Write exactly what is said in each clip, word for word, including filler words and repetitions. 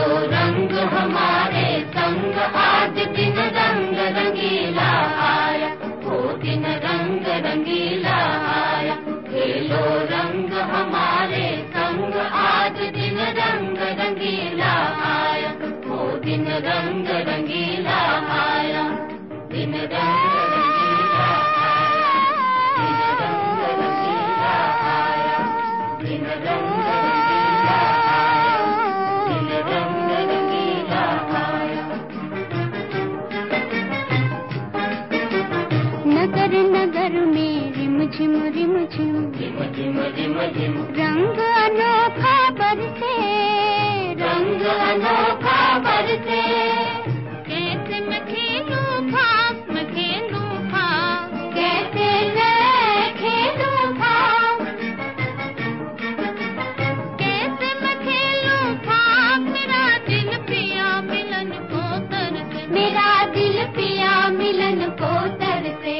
खेलो रंग हमारे संग, आज दिन रंग रंगीला आया, वो दिन रंग रंगीला आया। खेलो रंग हमारे संग, आज दिन रंग रंगीला आया, वो दिन रंग रंगीला आया। दिन रंग रंगीला आया, दिन रंग रंगीला आया, दिन रंग रंगीला आया, दिन रंग रंगीला आया। नगर नगर में रिम झिम रिम झिम रिम झिम रिम झिम रंग अनोखा बरसे, रंग अनोखा बरसे। कैसे मैं खेलूं भाग, मैं खेलूं भाग, कैसे मैं खेलूं भाग, कैसे मैं खेलूं भाग। मेरा दिल पिया मिलन को तरसे, मेरा दिल पिया मिलन को तरसे।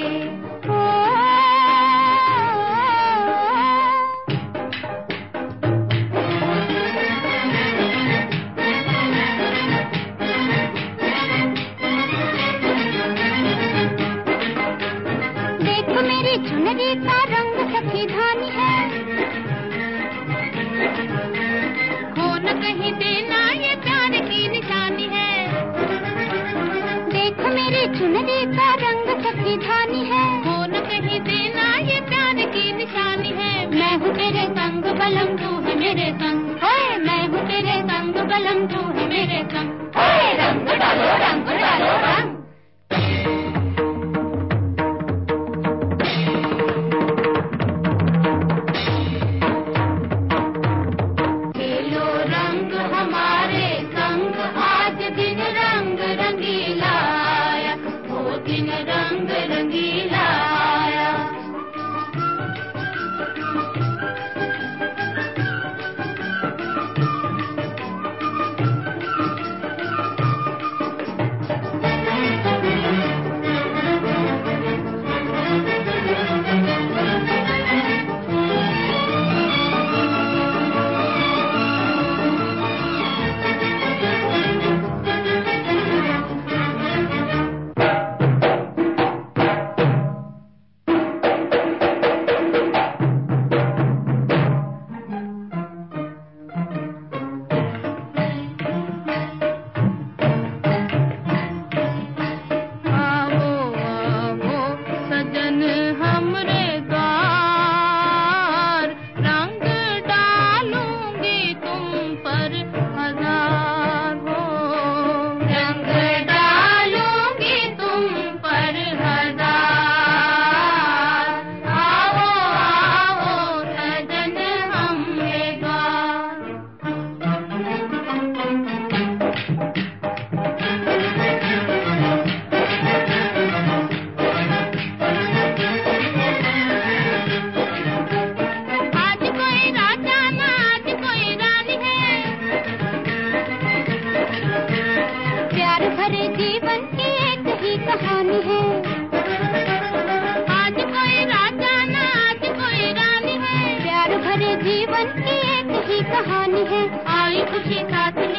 चुनरी का रंग सखी धानी है, हो न कहीं देना ये प्यार की निशानी है। देख मेरी चुनरी का रंग सखी धानी है, हो न कहीं देना ये प्यार की निशानी है। मैं हूँ तेरे संग बलम तू है मेरे संग, ओए मैं हूँ तेरे संग बलम तू है मेरे संग। ओए रंग डालो रंग डालो रंग, रंग रंगीला आया। कहानी है, आज कोई राजा ना आज कोई रानी है, प्यार भरे जीवन की एक ही कहानी है। आई खुशी साथ